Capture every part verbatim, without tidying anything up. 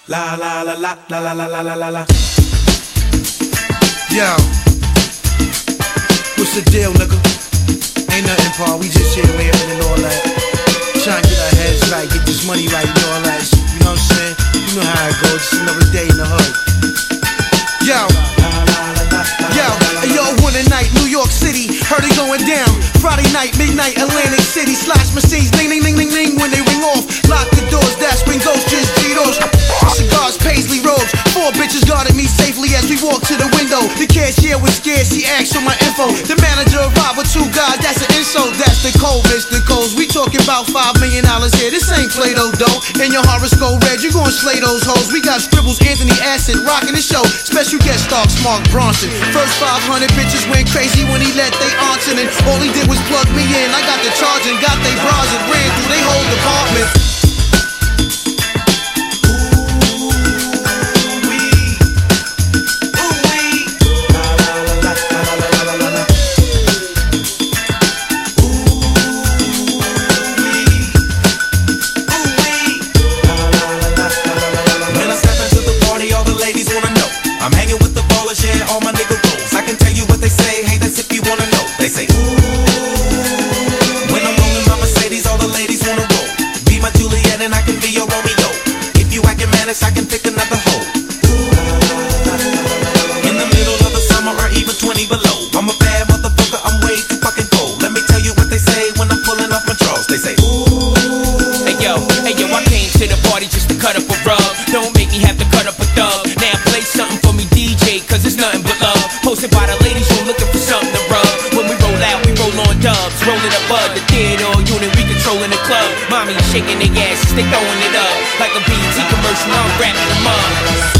La la la la la la la la la la la. Yo, what's the deal, nigga? Ain't nothing, Paul. We just here laughing and all that. Trying to get our heads right, get this money right and all that. You know what I'm saying? You know how it goes. Just another day in the hood. Yo, yo, yo, one night, New York City, heard it going down. Friday night, midnight, Atlantic City, slash machines, ding, ding, ding, ding, ding. When they ring off, lock the doors, that's when ghosts just G-Dos. Cigars, paisley robes, four bitches guarded me safely as we walked to the window. The cashier was scared, she asked for my info. The manager arrived with two guys, that's an insult. That's the code, Mister Coles. We talking about five million dollars here, this ain't Play-Doh dough. And your horoscope red, you gon' slay those hoes. We got scribbles, Anthony Acid, rocking the show. Special guest stars, Mark Bronson. First five hundred bitches went crazy when he let they aunts in, and all he did was plug me in. I got the charge and got they bras and ran through they whole department. I'm hanging with the ballers, yeah, all my nigga goals. I can tell you what they say, hey, that's if you wanna know. They say, ooh. When I'm rolling my Mercedes, all the ladies wanna roll. Be my Juliet and I can be your Romeo. If you acting mannish, I can pick another hoe. In the middle of the summer or even twenty below. I'm a bad motherfucker, I'm way too fucking cold. Let me tell you what they say when I'm pulling off my drawers. They say, ooh. Hey yo, hey yo, I came to the party just to cut up a rug. Don't make me have to cut up a thug. Now play something for me, D J, cause it's nothing but love. Posted by the ladies who looking for something to rub. When we roll out, we roll on dubs. Rolling a bud, the theater unit, we controlling the club. Mommy shaking their asses, they throwing it up. Like a B E T commercial, I'm wrapping them up.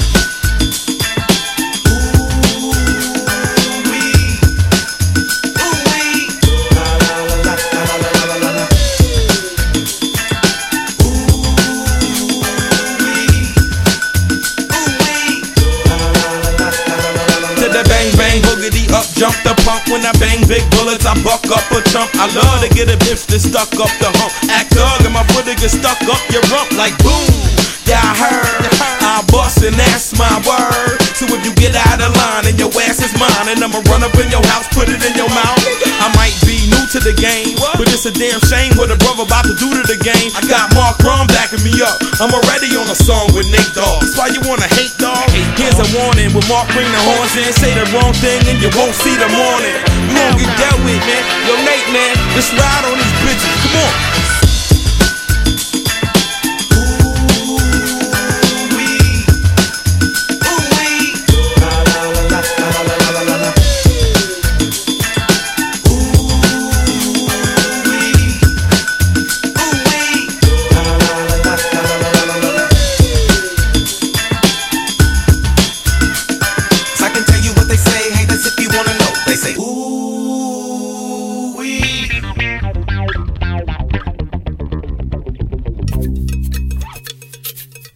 Up, jump the punk when I bang big bullets, I buck up a chump. I love to get a bitch that's stuck up the hump. Act thug and my brother get stuck up your rump like boom. Yeah, I heard, I bust and that's my word. So if you get out of line and your ass is mine, and I'ma run up in your house, put it in your mouth. I might be new to the game, but it's a damn shame what a brother about to do to the game. I got Mark Ron backing me up, I'm already on a song with Nate Dogg. That's why you wanna hate, dog? Here's a warning, when Mark bring the horns in, say the wrong thing and you won't see the morning. You won't get dealt with, man. Yo, Nate, man, let's ride on these bitches, come on.